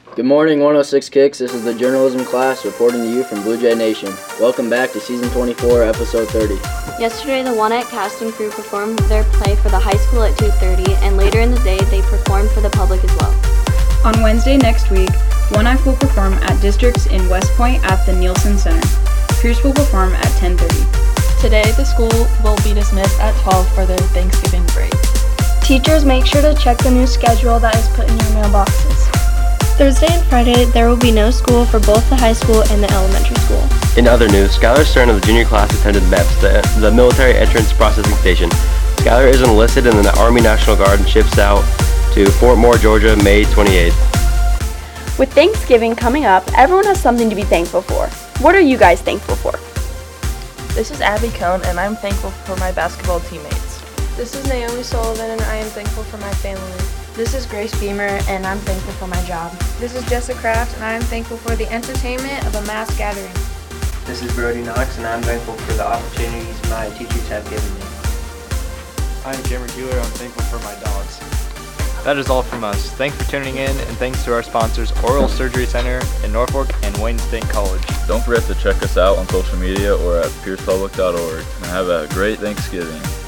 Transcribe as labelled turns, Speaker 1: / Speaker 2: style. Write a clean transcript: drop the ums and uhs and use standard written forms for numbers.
Speaker 1: Good morning, 106 Kicks. This is the journalism class reporting to you from Blue Jay Nation. Welcome back to Season 24, Episode 30.
Speaker 2: Yesterday, the One Act casting crew performed their play for the high school at 2:30, and later in the day, they performed for the public as well.
Speaker 3: On Wednesday next week, One Act will perform at districts in West Point at the Nielsen Center. Pierce will perform at 10:30.
Speaker 4: Today, the school will be dismissed at 12 for their Thanksgiving break.
Speaker 5: Teachers, make sure to check the new schedule that is put in your mailboxes.
Speaker 6: Thursday and Friday, there will be no school for both the high school and the elementary school.
Speaker 7: In other news, Skylar Stern of the junior class attended MEPS, the Military Entrance Processing Station. Skylar is enlisted in the Army National Guard and ships out to Fort Moore, Georgia, May 28th.
Speaker 8: With Thanksgiving coming up, everyone has something to be thankful for. What are you guys thankful for?
Speaker 4: This is Abby Cohn, and I'm thankful for my basketball teammates.
Speaker 9: This is Naomi Sullivan, and I am thankful for my family.
Speaker 10: This is Grace Beamer, and I'm thankful for my job.
Speaker 11: This is Jessica Kraft, and I am thankful for the entertainment of a mass gathering.
Speaker 12: This is Brody Knox, and I'm thankful for the opportunities my teachers have given me.
Speaker 13: I'm Cameron Keeler. I'm thankful for my dogs. That is all from us. Thanks for tuning in, and thanks to our sponsors, Oral Surgery Center in Norfolk and Wayne State College.
Speaker 14: Don't forget to check us out on social media or at piercepublic.org. And have a great Thanksgiving.